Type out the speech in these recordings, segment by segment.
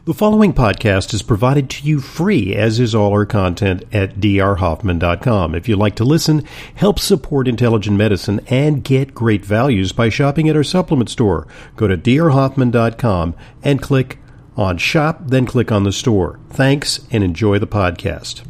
The following podcast is provided to you free, as is all our content at drhoffman.com. If you'd like to listen, help support intelligent medicine, and get great values by shopping at our supplement store, go to drhoffman.com and click on Shop, then click on the store. Thanks, and enjoy the podcast.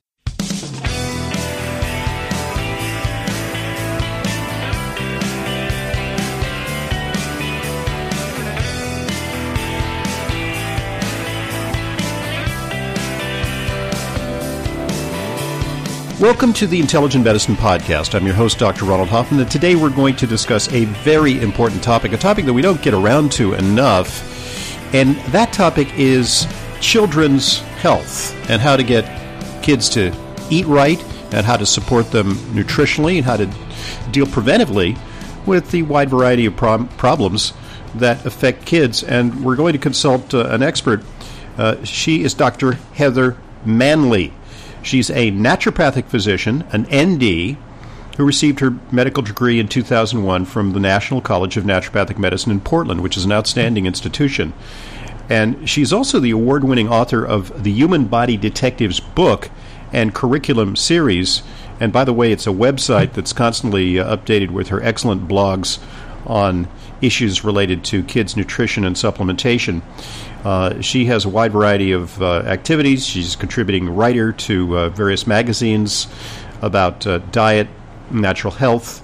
Welcome to the Intelligent Medicine Podcast. I'm your host, Dr. Ronald Hoffman, and today we're going to discuss a very important topic, a topic that we don't get around to enough, and that topic is children's health and how to get kids to eat right and how to support them nutritionally and how to deal preventively with the wide variety of problems that affect kids. And we're going to consult an expert. She is Dr. Heather Manley. She's a naturopathic physician, an ND, who received her medical degree in 2001 from the National College of Naturopathic Medicine in Portland, which is an outstanding institution. And she's also the award-winning author of the Human Body Detectives book and curriculum series. And by the way, it's a website that's constantly updated with her excellent blogs on issues related to kids' nutrition and supplementation. She has a wide variety of activities. She's a contributing writer to various magazines about diet, natural health,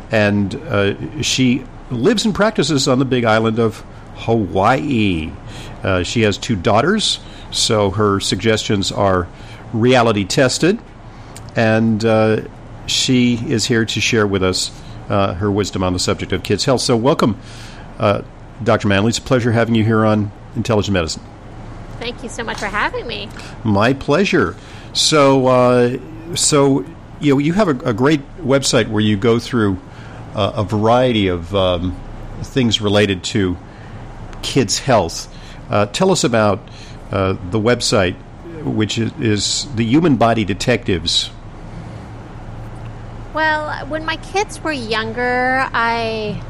and she lives and practices on the big island of Hawaii. She has 2 daughters, so her suggestions are reality tested, and she is here to share with us her wisdom on the subject of kids' health. So welcome, Dr. Manley. It's a pleasure having you here on Intelligent Medicine. Thank you so much for having me. My pleasure. So you have a great website where you go through a variety of things related to kids' health. Tell us about the website, which is the Human Body Detectives. Well, when my kids were younger, I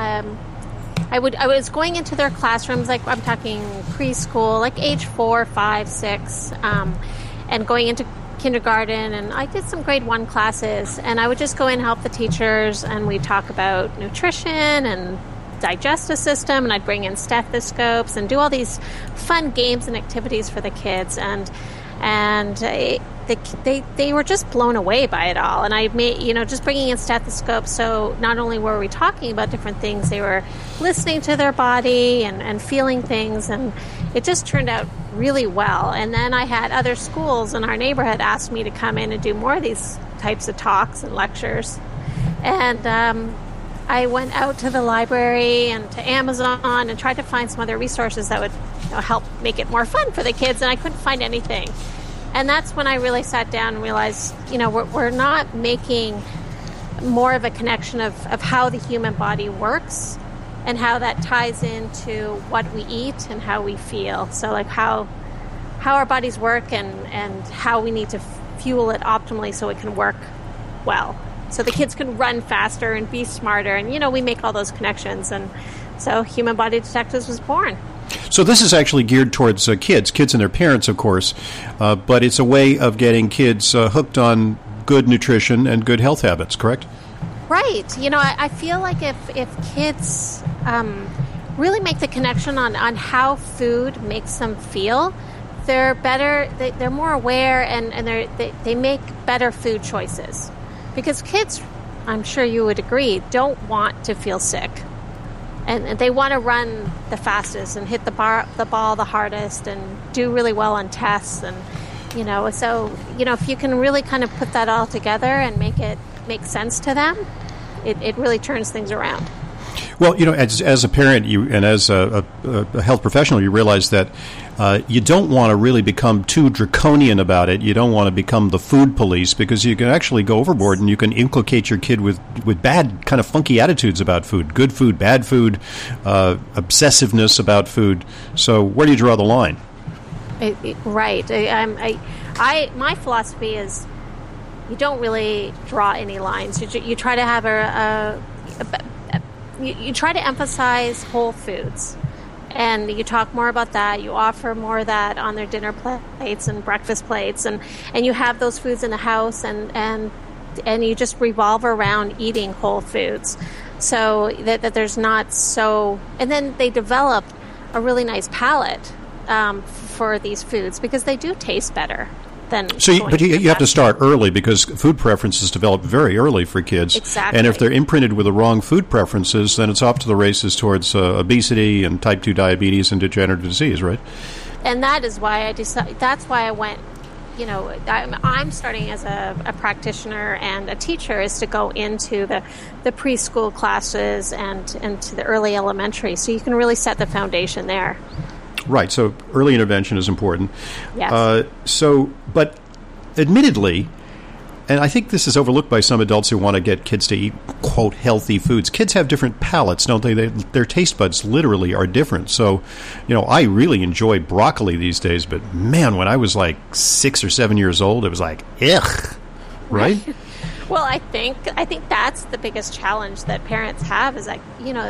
was going into their classrooms, like I'm talking preschool, like age 4, 5, 6, and going into kindergarten, and I did some grade 1 classes, and I would just go in and help the teachers, and we'd talk about nutrition and digestive system, and I'd bring in stethoscopes and do all these fun games and activities for the kids, and they were just blown away by it all. And I made, just bringing in stethoscopes, so not only were we talking about different things, they were listening to their body and feeling things, and it just turned out really well. And then I had other schools in our neighborhood ask me to come in and do more of these types of talks and lectures. And I went out to the library and to Amazon and tried to find some other resources that would help make it more fun for the kids, and I couldn't find anything. And that's when I really sat down and realized, we're not making more of a connection of how the human body works and how that ties into what we eat and how we feel. So like how our bodies work and how we need to fuel it optimally so it can work well. So the kids can run faster and be smarter. And, we make all those connections. And so Human Body Detectives was born. So this is actually geared towards kids and their parents, of course, but it's a way of getting kids hooked on good nutrition and good health habits, correct? Right. I feel like if kids really make the connection on how food makes them feel, they're better, they're more aware, and they make better food choices. Because kids, I'm sure you would agree, don't want to feel sick. And they want to run the fastest and hit the ball the hardest and do really well on tests. And, if you can really kind of put that all together and make it make sense to them, it really turns things around. Well, as a parent and as a health professional, you realize that you don't want to really become too draconian about it. You don't want to become the food police, because you can actually go overboard and you can inculcate your kid with bad, kind of funky attitudes about food. Good food, bad food, obsessiveness about food. So where do you draw the line? Right. My philosophy is you don't really draw any lines. You try to have you try to emphasize whole foods. And you talk more about that. You offer more of that on their dinner plates and breakfast plates, and you have those foods in the house, and you just revolve around eating whole foods, so that there's not so. And then they develop a really nice palate for these foods because they do taste better. But you have to start early because food preferences develop very early for kids. Exactly. And if they're imprinted with the wrong food preferences, then it's off to the races towards obesity and type 2 diabetes and degenerative disease, right? And that is why I decided. That's why I went. I'm starting as a practitioner and a teacher is to go into the preschool classes and to the early elementary, so you can really set the foundation there. Right, so early intervention is important. Yes. But admittedly, and I think this is overlooked by some adults who want to get kids to eat, quote, healthy foods. Kids have different palates, don't they? Their taste buds literally are different. So, I really enjoy broccoli these days, but man, when I was like 6 or 7 years old, it was like, ugh, right? Well, I think that's the biggest challenge that parents have is like,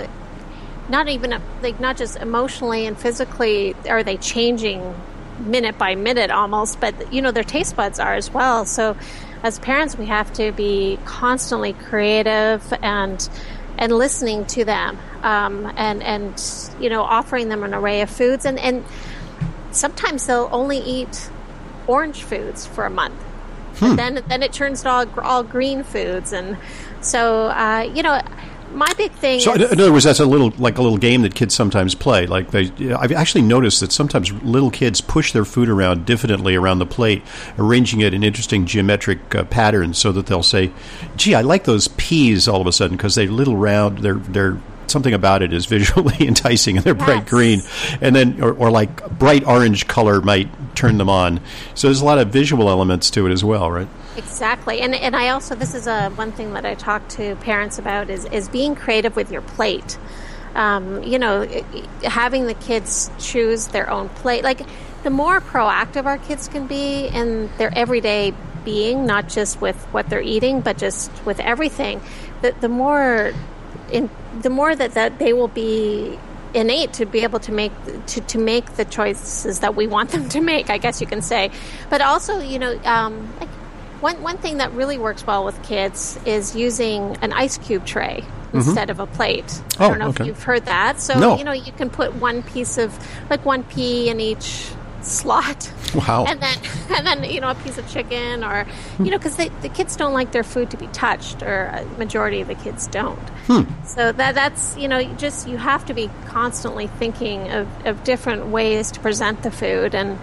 not just emotionally and physically are they changing minute by minute almost, but their taste buds are as well. So as parents, we have to be constantly creative and listening to them, and offering them an array of foods, and sometimes they'll only eat orange foods for a month. And then it turns to all green foods, and so my big thing. So, in other words, that's a little game that kids sometimes play. Like I've actually noticed that sometimes little kids push their food around diffidently around the plate, arranging it in interesting geometric patterns, so that they'll say, "Gee, I like those peas." All of a sudden, because they're little round, they're something about it is visually enticing, and they're bright green, and then or like bright orange color might turn them on. So there's a lot of visual elements to it as well, right? Exactly, and I also, this is one thing that I talk to parents about is being creative with your plate. Having the kids choose their own plate. Like the more proactive our kids can be in their everyday being, not just with what they're eating, but just with everything, the more that they will be innate to be able to make the choices that we want them to make, I guess you can say. But also, like one thing that really works well with kids is using an ice cube tray instead of a plate. I don't know if you've heard that. So, you can put one pea in each slot. Wow. And then a piece of chicken, or because the kids don't like their food to be touched, or a majority of the kids don't. So that's you have to be constantly thinking of different ways to present the food, and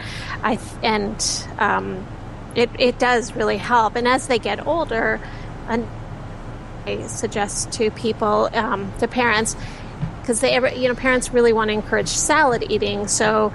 it does really help. And as they get older, and I suggest to people, to parents, because parents really want to encourage salad eating. So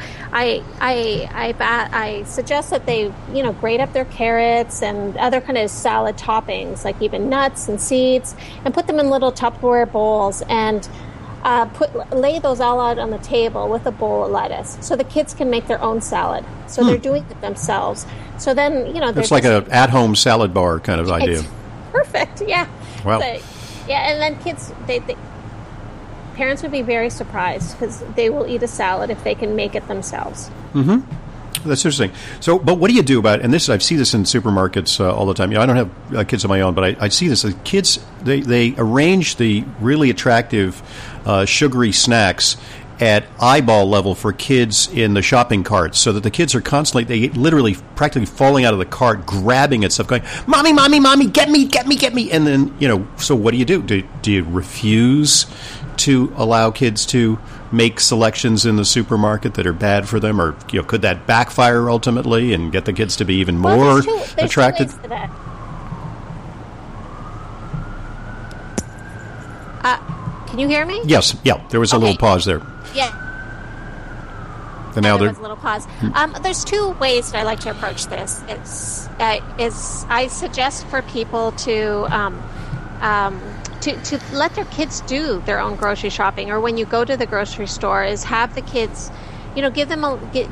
I suggest that they grate up their carrots and other kind of salad toppings, like even nuts and seeds, and put them in little Tupperware bowls, and lay those all out on the table with a bowl of lettuce, so the kids can make their own salad. So they're doing it themselves. So then it's like an at-home salad bar kind of idea. Perfect, yeah. Wow. But, yeah, and then kids, parents would be very surprised because they will eat a salad if they can make it themselves. Mm-hmm. That's interesting. So, but what do you do about it? And I see this in supermarkets all the time. I don't have kids of my own, but I see this. The kids, they arrange the really attractive sugary snacks at eyeball level for kids in the shopping carts, so that the kids are constantly, they literally practically falling out of the cart, grabbing at stuff, going, "Mommy, mommy, mommy, get me, get me, get me." And then, so what do you do? Do you refuse to allow kids to make selections in the supermarket that are bad for them, or could that backfire ultimately and get the kids to be even more attracted? Two ways to that. Can you hear me? Yes. Yeah. There was a little pause there. Yeah. And now there was a little pause. There's two ways that I like to approach this. I suggest for people to let their kids do their own grocery shopping, or when you go to the grocery store, is have the kids, give them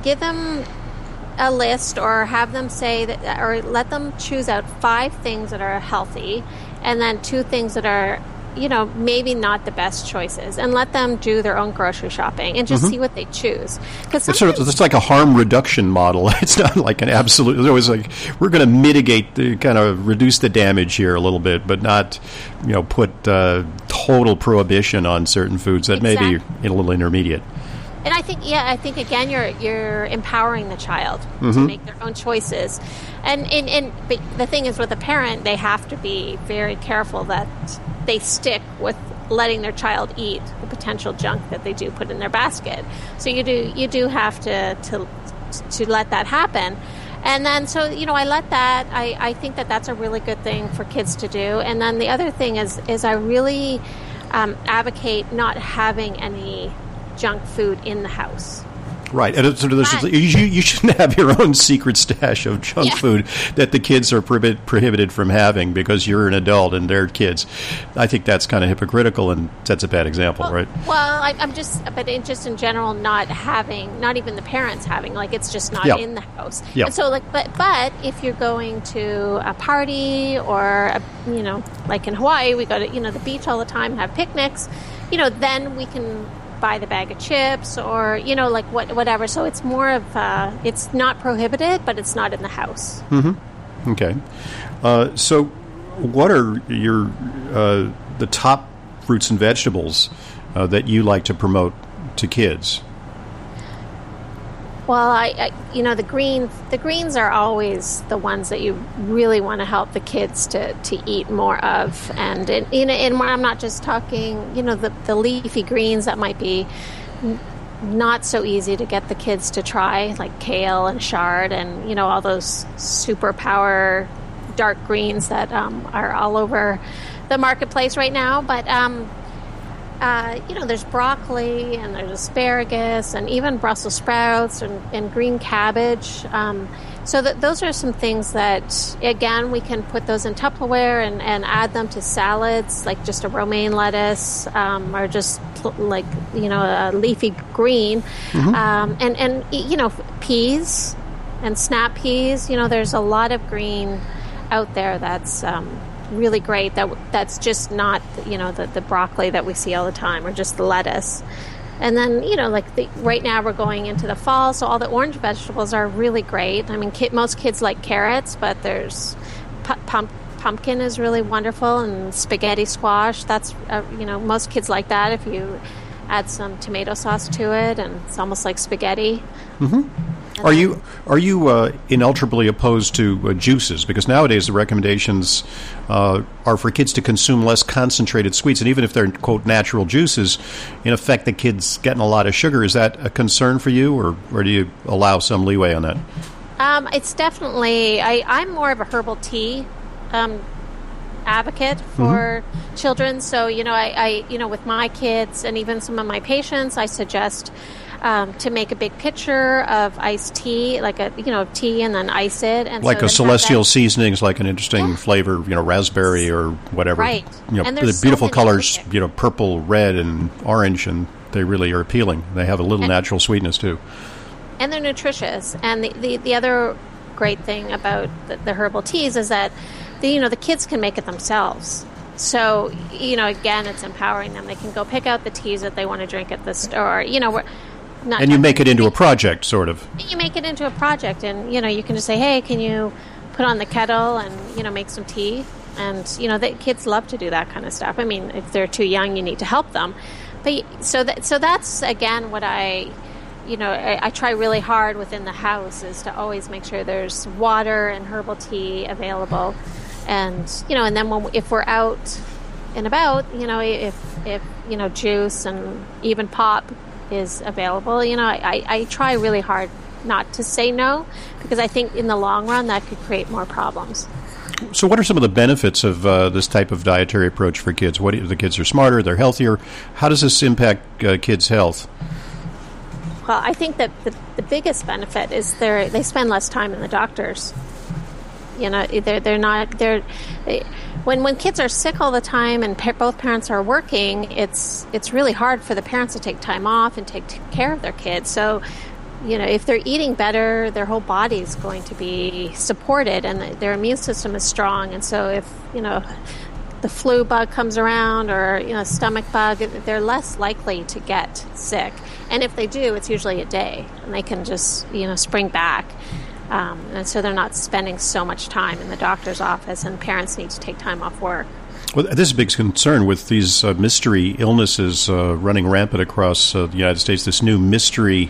a list, or have them say that, or let them choose out 5 things that are healthy, and then 2 things that are maybe not the best choices, and let them do their own grocery shopping and just see what they choose. Because it's like a harm reduction model. It's not like an absolute. It's always like we're going to mitigate, kind of reduce the damage here a little bit, but not, put total prohibition on certain foods that may be a little intermediate. And I think again, you're empowering the child to make their own choices, but the thing is, with a parent, they have to be very careful that they stick with letting their child eat the potential junk that they do put in their basket. So you do have to let that happen. And then, so, I let that, I think that's a really good thing for kids to do. And then the other thing is I really advocate not having any junk food in the house. Right, and you shouldn't have your own secret stash of junk food that the kids are prohibited from having because you're an adult and they're kids. I think that's kind of hypocritical and sets a bad example, right? Well, I'm just in general, not even the parents having, like, it's just not in the house. Yeah. And so, but if you're going to a party or, like in Hawaii, we go to, the beach all the time, have picnics, then we can buy the bag of chips or, whatever. So it's more of, it's not prohibited, but it's not in the house. Mm-hmm. Okay. So what are your, the top fruits and vegetables that you like to promote to kids? Well, the greens are always the ones that you really want to help the kids to eat more of, and I'm not just talking, the leafy greens that might be not so easy to get the kids to try, like kale and chard and all those superpower dark greens that are all over the marketplace right now, but. There's broccoli and there's asparagus and even Brussels sprouts and green cabbage. So those are some things that, again, we can put those in Tupperware and add them to salads, like just a romaine lettuce or just a leafy green. Mm-hmm. And peas and snap peas. There's a lot of green out there that's really great. That's just not the broccoli that we see all the time, or just the lettuce. And then right now we're going into the fall, so all the orange vegetables are really great. I mean, most kids like carrots, but there's pumpkin is really wonderful, and spaghetti squash. That's most kids like that if you add some tomato sauce to it, and it's almost like spaghetti. Mm-hmm. Are you inalterably opposed to juices? Because nowadays the recommendations are for kids to consume less concentrated sweets, and even if they're, quote, natural juices, in effect the kid's getting a lot of sugar. Is that a concern for you, or do you allow some leeway on that? It's definitely, I'm more of a herbal tea advocate for children. So, I with my kids and even some of my patients, I suggest to make a big pitcher of iced tea, like tea, and then ice it. And like a celestial seasonings, like an interesting flavor, raspberry or whatever. Right. And the beautiful colors, purple, red, and orange, and they really are appealing. They have a little natural sweetness too. And they're nutritious. And the other great thing about the herbal teas is that the kids can make it themselves. So, again, it's empowering them. They can go pick out the teas that they want to drink at the store. And you make it into a project, sort of. You make it into a project, and, you can just say, hey, can you put on the kettle and, make some tea? And, the kids love to do that kind of stuff. I mean, if they're too young, you need to help them. But so that's, again, what I try really hard within the house is to always make sure there's water and herbal tea available. And, and then if we're out and about, if juice and even pop is available, I try really hard not to say no, because I think in the long run that could create more problems. So what are some of the benefits of this type of dietary approach for kids? The kids are smarter, they're healthier. How does this impact kids' health? Well, I think that the biggest benefit is they spend less time in the doctors. When kids are sick all the time and both parents are working, it's really hard for the parents to take time off and take care of their kids. So, if they're eating better, their whole body is going to be supported and their immune system is strong. And so if, the flu bug comes around, or stomach bug, they're less likely to get sick. And if they do, it's usually a day, and they can just spring back. And so they're not spending so much time in the doctor's office, and parents need to take time off work. Well, this is a big concern with these mystery illnesses running rampant across the United States. This new mystery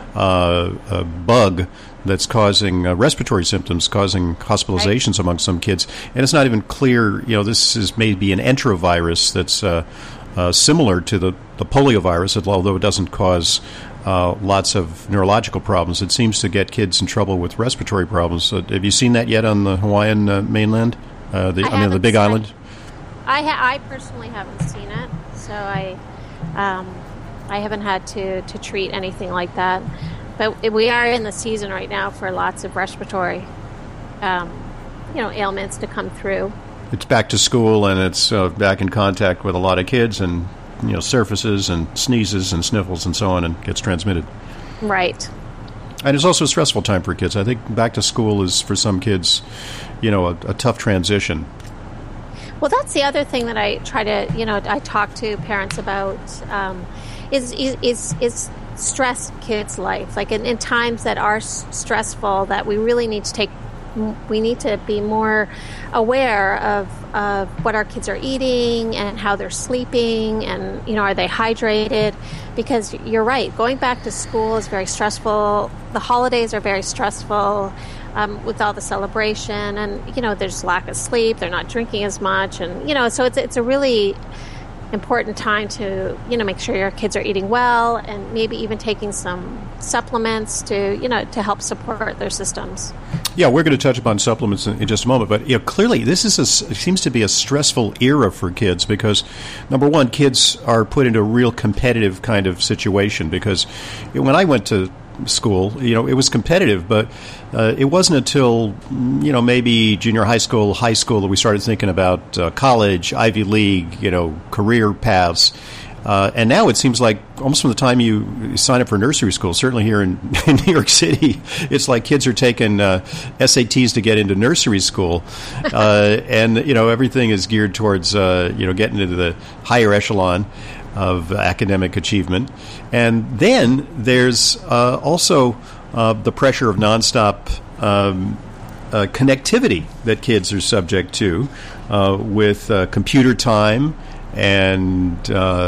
bug that's causing respiratory symptoms, causing hospitalizations among some kids. And it's not even clear, this is maybe an enterovirus that's similar to the poliovirus, although it doesn't cause lots of neurological problems. It seems to get kids in trouble with respiratory problems. Have you seen that yet on the Hawaiian mainland? The Big Island? I personally haven't seen it, so I haven't had to treat anything like that. But we are in the season right now for lots of respiratory, ailments to come through. It's back to school, and it's back in contact with a lot of kids, and surfaces and sneezes and sniffles and so on, and gets transmitted. Right. And it's also a stressful time for kids. I think back to school is, for some kids, a tough transition. Well, that's the other thing that I try to, I talk to parents about is stress in kids' life. Like in times that are stressful, that we really need to be more aware of what our kids are eating and how they're sleeping, and are they hydrated? Because you're right, going back to school is very stressful. The holidays are very stressful. With all the celebration, and there's lack of sleep, they're not drinking as much, and so it's a really important time to make sure your kids are eating well, and maybe even taking some supplements to help support their systems. Yeah, we're going to touch upon supplements in just a moment, but clearly this seems to be a stressful era for kids, because number one, kids are put into a real competitive kind of situation, because when I went to school, it was competitive, but it wasn't until maybe junior high school that we started thinking about college, Ivy League, career paths. And now it seems like almost from the time you sign up for nursery school, certainly here in New York City, it's like kids are taking SATs to get into nursery school, and everything is geared towards getting into the higher echelon of academic achievement. And then there's also the pressure of nonstop connectivity that kids are subject to with computer time and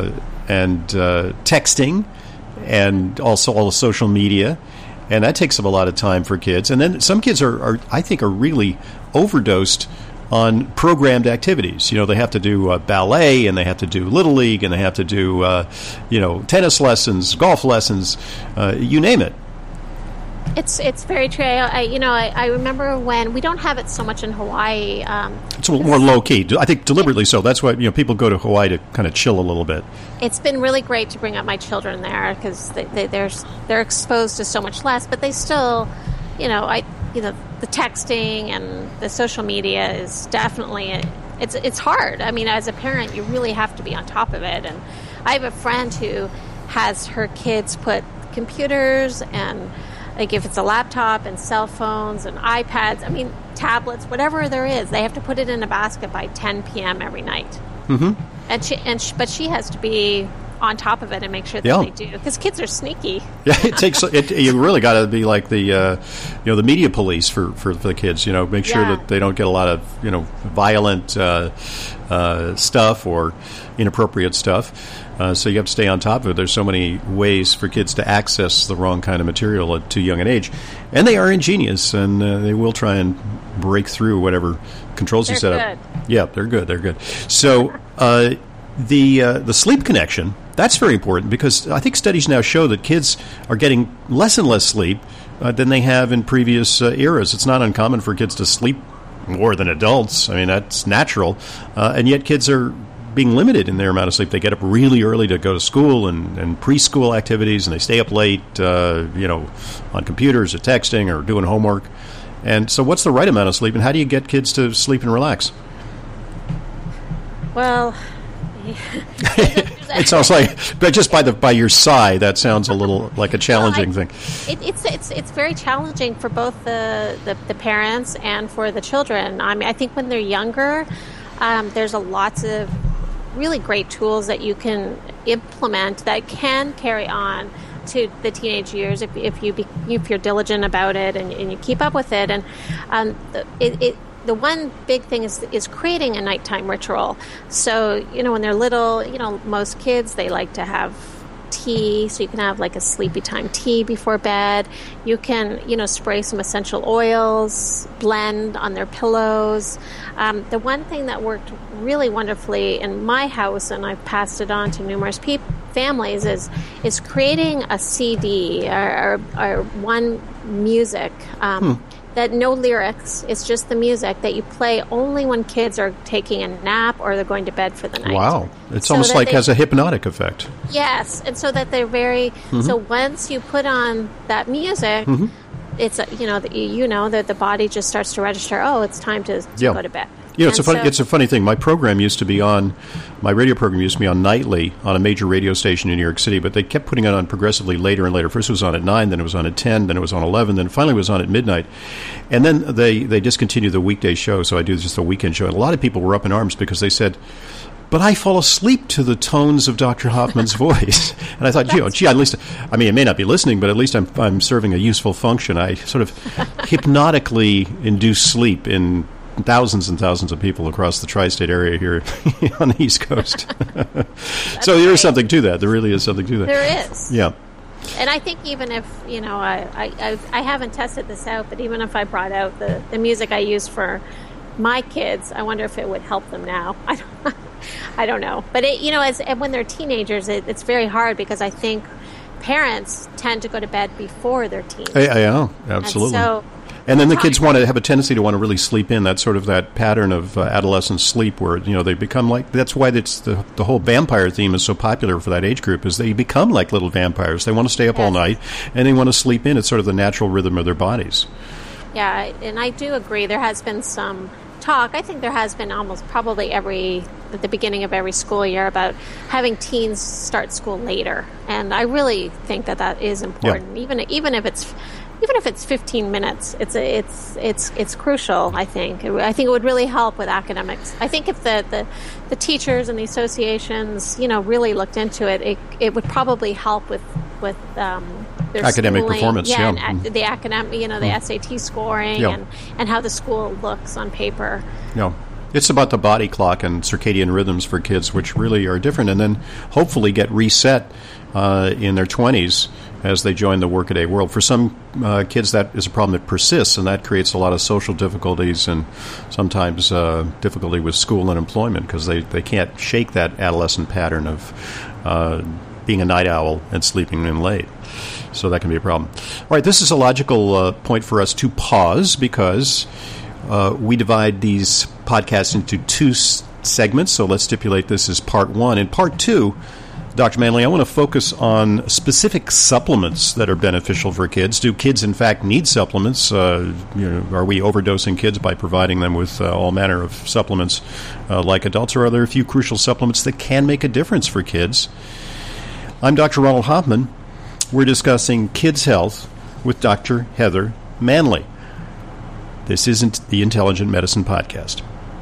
texting, and also all the social media. And that takes up a lot of time for kids. And then some kids are really overdosed on programmed activities. They have to do ballet, and they have to do Little League, and they have to do, tennis lessons, golf lessons, you name it. It's very true. I remember when we don't have it so much in Hawaii. It's a little more low key. I think deliberately so. That's why people go to Hawaii to kind of chill a little bit. It's been really great to bring up my children there, because they're exposed to so much less, but they still, the texting and the social media is definitely it's hard. I mean, as a parent, you really have to be on top of it. And I have a friend who has her kids put computers and, like, if it's a laptop and cell phones and iPads, tablets, whatever there is, they have to put it in a basket by 10 p.m. every night. Mm-hmm. But she has to be on top of it and make sure that they do, because kids are sneaky. Yeah, it takes you really got to be like the the media police for the kids. Make sure that they don't get a lot of violent stuff or inappropriate stuff. So you have to stay on top of it. There's so many ways for kids to access the wrong kind of material at too young an age, and they are ingenious, and they will try and break through whatever controls you set up. Yeah, they're good. They're good. So the sleep connection, that's very important, because I think studies now show that kids are getting less and less sleep than they have in previous eras. It's not uncommon for kids to sleep more than adults. That's natural, and yet kids are being limited in their amount of sleep. They get up really early to go to school and preschool activities, and they stay up late, on computers or texting or doing homework. And so what's the right amount of sleep, and how do you get kids to sleep and relax? Well, it sounds like, but just by your sigh, that sounds a little like a challenging thing. It's very challenging for both the parents and for the children. I think when they're younger, There's lots of really great tools that you can implement that can carry on to the teenage years if you're diligent about it and you keep up with it. And the one big thing is creating a nighttime ritual. So, when they're little, most kids, they like to have tea, so you can have like a sleepy time tea before bed. You can, spray some essential oils, blend on their pillows. The one thing that worked really wonderfully in my house, and I've passed it on to numerous families, is creating a CD or one music that no lyrics. It's just the music that you play only when kids are taking a nap or they're going to bed for the night. Wow. It's almost like has a hypnotic effect. Yes. And so that they're very... So once you put on that music, it's, that the body just starts to register, it's time to go to bed. It's a funny thing. My radio program used to be on nightly on a major radio station in New York City, but they kept putting it on progressively later and later. First it was on at 9, then it was on at 10, then it was on 11, then finally it was on at midnight. And then they discontinued the weekday show, so I do just a weekend show. And a lot of people were up in arms because they said, but I fall asleep to the tones of Dr. Hoffman's voice. And I thought, at least, I may not be listening, but at least I'm serving a useful function. I sort of hypnotically induce sleep in thousands and thousands of people across the tri-state area here on the East Coast. So there is something to that. There really is something to that. There is. Yeah. And I think even if, I haven't tested this out, but even if I brought out the music I use for my kids, I wonder if it would help them now. I don't know. But, when they're teenagers, it's very hard because I think parents tend to go to bed before their teens. Yeah, absolutely. And then the kids have a tendency to want to really sleep in. That's sort of that pattern of adolescent sleep where, they become like, that's why it's the whole vampire theme is so popular for that age group, is they become like little vampires. They want to stay up all night and they want to sleep in. It's sort of the natural rhythm of their bodies. Yeah, and I do agree. There has been some talk. I think there has been almost probably at the beginning of every school year about having teens start school later. And I really think that is important. Yeah. Even if it's 15 minutes, it's crucial. I think it would really help with academics. I think if the teachers and the associations, really looked into it, it would probably help with their academic schooling. performance. And the academic, the SAT scoring and how the school looks on paper. Yeah. It's about the body clock and circadian rhythms for kids, which really are different, and then hopefully get reset in their 20s as they join the workaday world. For some kids, that is a problem that persists, and that creates a lot of social difficulties and sometimes difficulty with school and employment because they can't shake that adolescent pattern of being a night owl and sleeping in late. So that can be a problem. All right, this is a logical point for us to pause because we divide these podcasts into two segments, so let's stipulate this as part one. In part two, Dr. Manley, I want to focus on specific supplements that are beneficial for kids. Do kids, in fact, need supplements? Are we overdosing kids by providing them with all manner of supplements like adults, or are there a few crucial supplements that can make a difference for kids? I'm Dr. Ronald Hoffman. We're discussing kids' health with Dr. Heather Manley. This isn't the Intelligent Medicine Podcast.